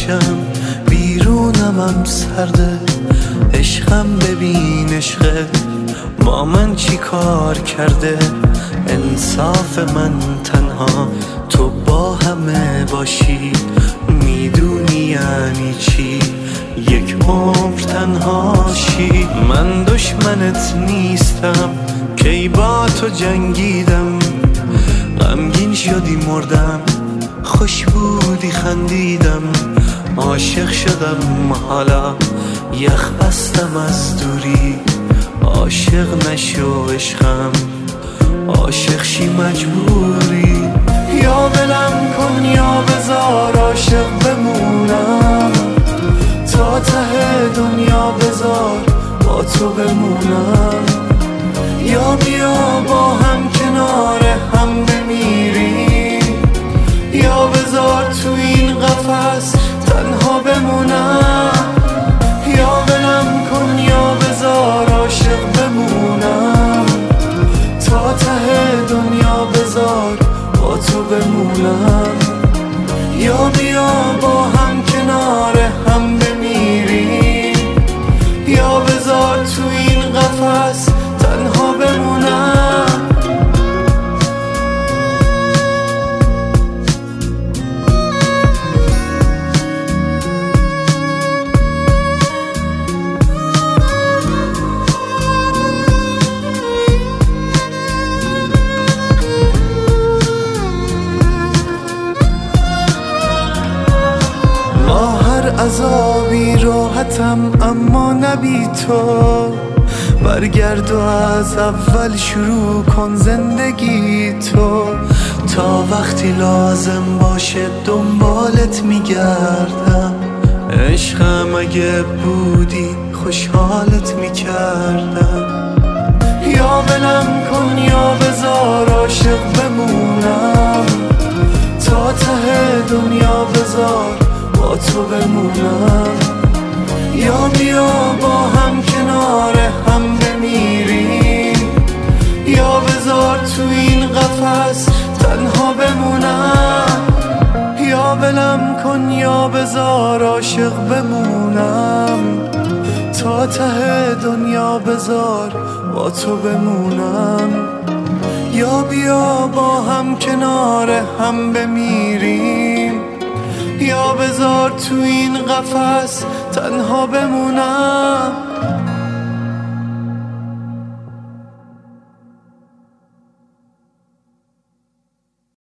باشم، بیرونم هم سرده. عشقم ببین عشقه با من چی کار کرده. انصاف من تنها تو با همه باشی، میدونی یعنی چی یک عمر تنهاشی. من دشمنت نیستم کی با تو جنگیدم، غمگین شدی مردم، خوش بودی خندیدم. عاشق شدم حالا یخ بستم از دوری، عاشق نشو عشقم، عاشق شی مجبوری. یا ولم کن یا بذار عاشق بمونم، تا ته دنیا بذار با تو بمونم. یا بیا با هم کنار هم بمیریم، یا بذار تو این قفس تنها بمونم. یا ولم کن یا بذار عاشق بمونم، تا ته دنیا بذار با تو بمونم. یا بیا با هم کنار هم بمیریم، یا بذار تو این قفس تنها بمونم. عذابی راحتم اما نبی تو، برگرد و از اول شروع کن زندگی تو. تا وقتی لازم باشه دنبالت میگردم، عشقم اگه بودی خوشحالت میکردم. یا ولم کن یا بذار عاشق بمونم، تا ته دنیا بذار با تو بمونم. یا بیا با هم کنار هم بمیریم، یا بذار تو این قفس تنها بمونم. یا ولم کن یا بذار عاشق بمونم، تا ته دنیا بذار با تو بمونم. یا بیا با هم کنار هم بمیریم، یا بذار تو این قفس تنها بمونم.